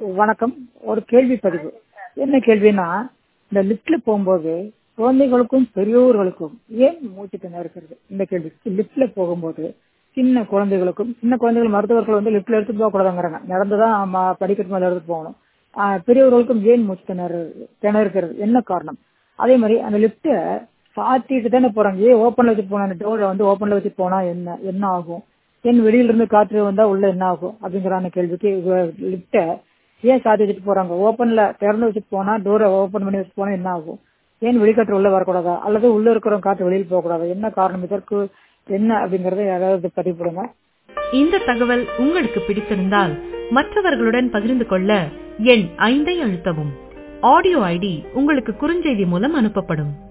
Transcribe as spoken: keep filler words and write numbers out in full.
வணக்கம். ஒரு கேள்வி பதிவு. என்ன கேள்வினா, இந்த லிப்ட்ல போகும்போது குழந்தைகளுக்கும் பெரியோர்களுக்கும் ஏன் மூச்சு திணறுகிறது? இந்த கேள்வி. லிப்ட்ல போகும்போது சின்ன குழந்தைகளுக்கும் சின்ன குழந்தைகள் மருத்துவர்கள் வந்து லிப்ட்ல எடுத்து போக கூடாதுங்கிறாங்க. நடந்துதான் ம- படிக்கட்டு மேல எடுத்து போகணும். ஆஹ் பெரியவர்களுக்கும் ஏன் மூச்சு திணறு திணறுகிறது? என்ன காரணம்? அதே மாதிரி அந்த லிப்ட சாத்திட்டு தானே போறாங்க. ஏன் ஓப்பன்ல வச்சு போனா, அந்த டோரை வந்து ஓப்பன்ல வச்சு போனா என்ன என்ன ஆகும்? ஏன் வெளியில இருந்து காற்று வந்தா உள்ள என்ன ஆகும் அப்படிங்கிற அந்த கேள்விக்கு லிப்ட ஏன் சாத்தி வச்சுட்டு போறாங்க? ஓப்பன்ல திறந்து வச்சுட்டு போனா, டோரை ஓப்பன் பண்ணி வச்சு போனா என்ன ஆகும்? ஏன் வெளிக்காற்று உள்ள வரக்கூடாதா? அல்லது உள்ள இருக்கிற காற்று வெளியில் போகக்கூடாதா? என்ன காரணம் இதற்கு? என்ன அப்படிங்கறத யாராவது பதிவு போடுங்க. இந்த தகவல் உங்களுக்கு பிடித்திருந்தால் மற்றவர்களுடன் பகிர்ந்து கொள்ள எண் ஐந்தை அழுத்தவும். ஆடியோ ஐடி உங்களுக்கு குறுஞ்செய்தி மூலம் அனுப்பப்படும்.